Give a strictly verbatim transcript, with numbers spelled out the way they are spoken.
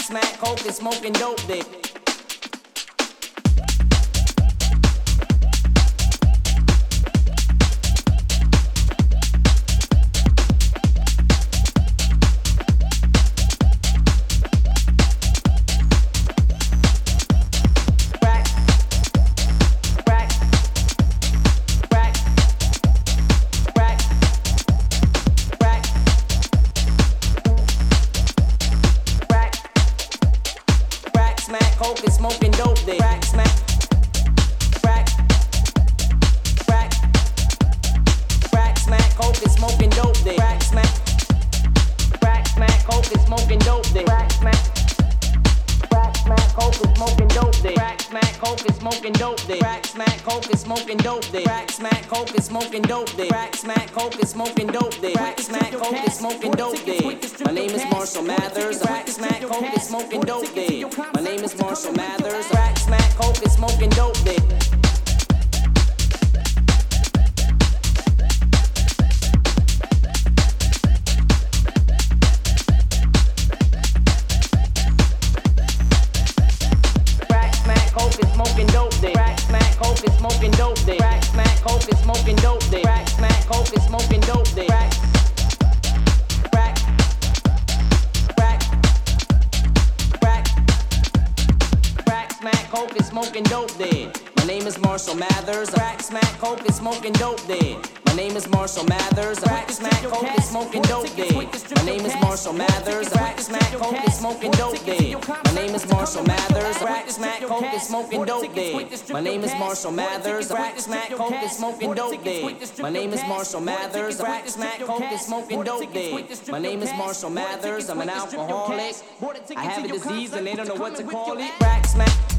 smack, coke and smoking dope dick. Coke and smoking dope dick. Crack smack, crack, crack, crack smack, coke and smoking dope dick. Crack smack, crack smack, coke and smoking dope dick. Crack smack, crack smack, coke and smoking dope dick. Crack smack, coke and smoking dope dick. Crack smack, coke and smoking dope dick. Crack smack, coke and smoking dope dick. Crack smack, coke and smoking dope dick. Crack smack, coke and smoking dope dick. My name is Marshall Mathers. Crack smack, coke and smoking dope dick. My name is Marshall Mathers. Crack smack, coke and smoking dope dick. Smoking dope dick. Crack smack, coke and smoking dope dick. Crack smack, coke and smoking dope dick. Crack smack, coke and smoking dope dick. Crack, crack, crack, crack, crack smack, coke and smoking dope dick. My name is Marshall Mathers. Crack smack, coke and smoking dope dick. My name is Marshall Mathers. Crack smack, coke and smoking dope dick. My name is Marshall Mathers. Crack smack, coke and smoking dope dick. My name is Marshall Mathers. Crack smack, coke and smoking dope dick. My name is Marshall Mathers. Crack smack, coke and smoking dope dick. My name is Marshall Mathers. Crack smack, coke and smoking dope dick. My name is Marshall Mathers. I'm an alcoholic. I have a disease and they don't know what to call it. Crack smack.